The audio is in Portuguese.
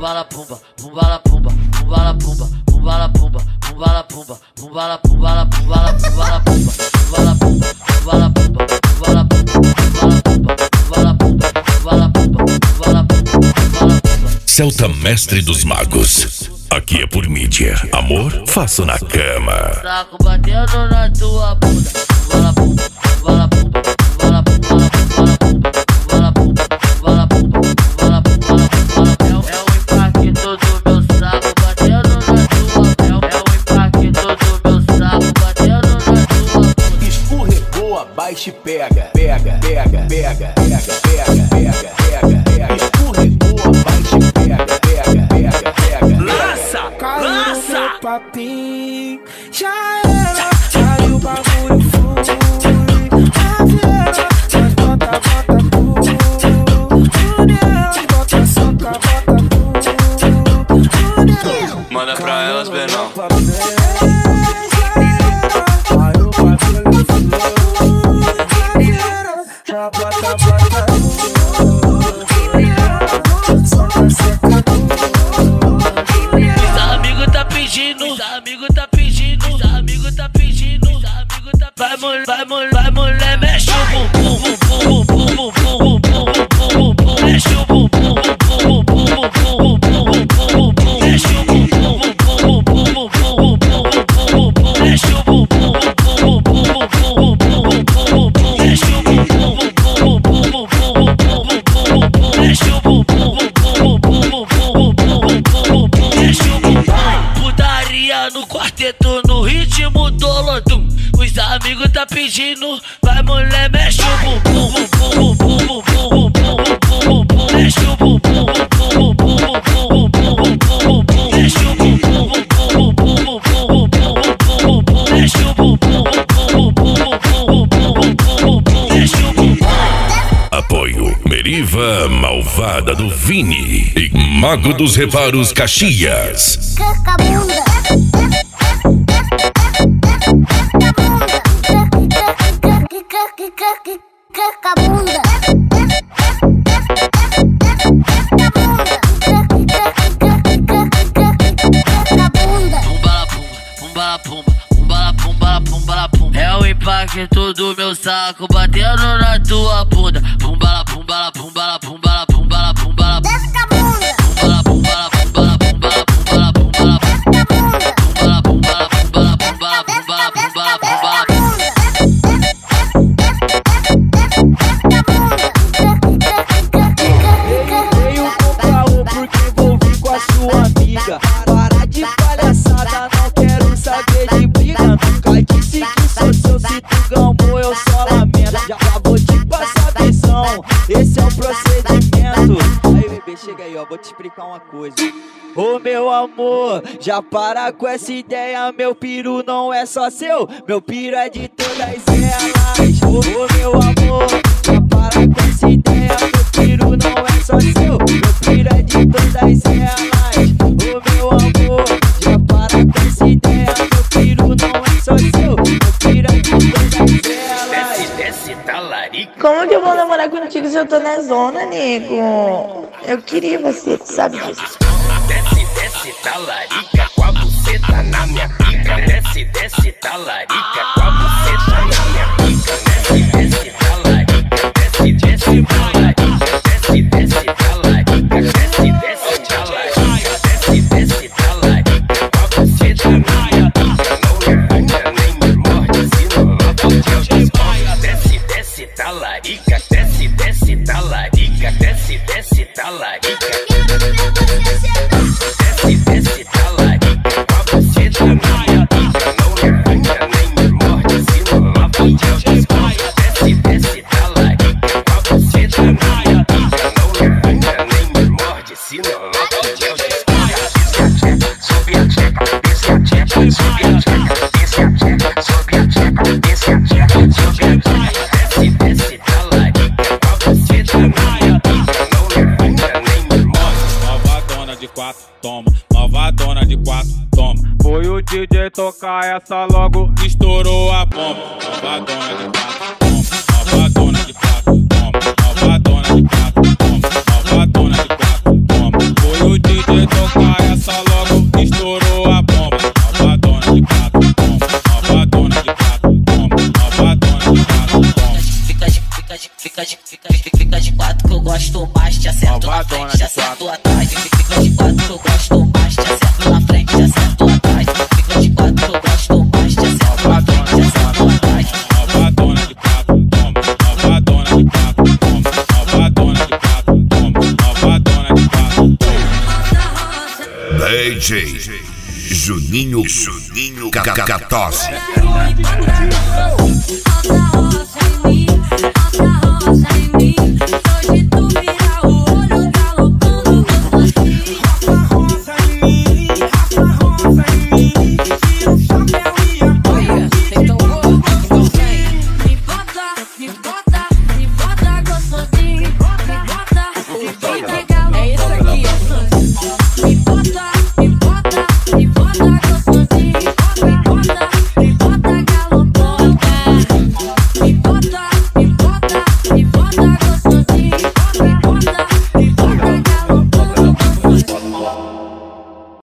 pumbala pumba, pumbala pumba, pumbala pumba, pumbala pumba, pumbala pumba, pumbala pumbala pumbala pumbala pumba, pumbala pumba, pumbala pumba, pumbala pumba, pumbala pumba, pumbala pumba, pumbala pumba, pumbala pumba. Celta Mestre dos Magos. Aqui é por mídia. Amor, faço na cama. Saco batendo na tua bunda. Pumbala pumba, pumbala pumba, pumbala pumbala pumbala pumba, pumbala pumba, pumbala pumba, pumbala pumbala pumbala. É o impacto do meu saco batendo na tua bunda. É o impacto do meu saco batendo na tua bunda. Escorregou, abaixa e pega, pega, pega, pega, pega, pega, pega, pega, pega. Escorregou, abaixa e pega, pega, pega, pega. Lança! Papinho, já era, aí o bagulho flui. Mas bota tudo, bota soca, bota tudo. Manda pra elas, Benão. Aí o bagulho flui. Já bota tudo, soca, seca tudo. Os amigos tá pedindo, os amigos tá pedindo, vai mulher, mexe o bumbum, bumbum, bumbum, bumbum, bumbum, bumbum, bumbum, mexe o bumbum, bumbum, bumbum, bumbum, bumbum, bumbum, bumbum, mexe o bumbum, bumbum, bumbum, bumbum, bumbum, bumbum, bumbum, mexe o bumbum, bumbum, bumbum, bumbum, bumbum, bumbum, bumbum, mexe o bumbum, bumbum, bumbum, bumbum, bumbum, bumbum, bumbum, mexe o bumbum, bumbum, bumbum, bumbum, bumbum, bumbum, bumbum, mexe o bumbum. Putaria no quarteto, no ritmo do lodum. Os amigos tá pedindo, vai mulher, mexe o bumbum, bumbum, bumbum, bumbum, bumbum, bumbum, bumbum, mexe o bumbum, bumbum, bumbum, bumbum, bumbum, bumbum, bumbum, mexe o bumbum, bumbum, bumbum, bumbum, bumbum, bumbum, bumbum, mexe o bumbum, bumbum, bumbum, bumbum, bumbum, bumbum, bumbum, mexe o bumbum. Apoio Meriva Malvada do Vini e Mago dos Reparos Caxias. Pumbala pumba, pumbala pumbala pumbala pumba. É o impacto do meu saco batendo na tua bunda. Pumbala pumbala pumbala pumbala pumbala pumbala. Pumbala pumbala pumbala pumbala pumbala pumbala. Pumbala pumbala pumbala pumbala pumbala pumbala pumbala. Veio com caô porque vou vir com a sua amiga. Para de palhaçada, não quero saber de briga. Nunca disse que sou seu, se tu gamou eu só lamento. Já vou te passar a visão, esse é o procedimento. Aí bebê, chega aí ó, vou te explicar uma coisa. Ô meu amor, já para com essa ideia. Meu piru não é só seu, meu piru é de todas elas. Ô meu amor, já para com essa ideia. Meu piru não é só seu, meu piru é de todas elas. Ô meu amor, já para com essa ideia. Meu piru não é só seu, meu piru é de todas elas. Desce, talarica. Como que eu vou namorar contigo se eu tô na zona, nego? Eu queria você, tu sabe disso. Desce, talarica, com a buceta na minha pica. Desce, talarica, com a buceta na minha pica. Desce, talarica, desce, talarica. Desce, talarica, desce, talarica. Desce, talarica, com a buceta na minha pica. Não me arranha nem me morde, se não mata o teu desmaia. Desce, talarica, desce, talarica. Desce, talarica. Desce, talarica, com a buceta na minha pica. Não me arranha nem me morde, se não mata o teu desmaia. Desce, talarica, com a buceta na minha pica. Não me arranha nem me morde, se não mata o teu desmaia. Sobe a tcheca, desce a tcheca, sobe a tcheca, desce a tcheca, sobe a tcheca, desce a tcheca, sobe a tcheca. Desce, talarica, com a buceta na minha pica. Não me arranha nem me morde. Nova dona de quatro, toma. Nova dona de quatro, toma. Foi o DJ tocar essa, logo estourou a bomba. Nova dona de quatro, toma. Nova dona de quatro, toma. Nova dona de quatro, toma. Nova dona de quatro, toma. Foi o DJ Malvadona de quatro. Atrás, fica de quatro que eu gosto mais. Te acerto na frente, te acerto atrás. Fica de quatro que eu gosto mais. Te acerto na frente, te acerto atrás. Malvadona de quatro, toma. Malvadona de quatro, toma. Malvadona de quatro, toma. Malvadona de quatro, toma. DJ Juninho Cacatosse. Roça em mim, roça em mim.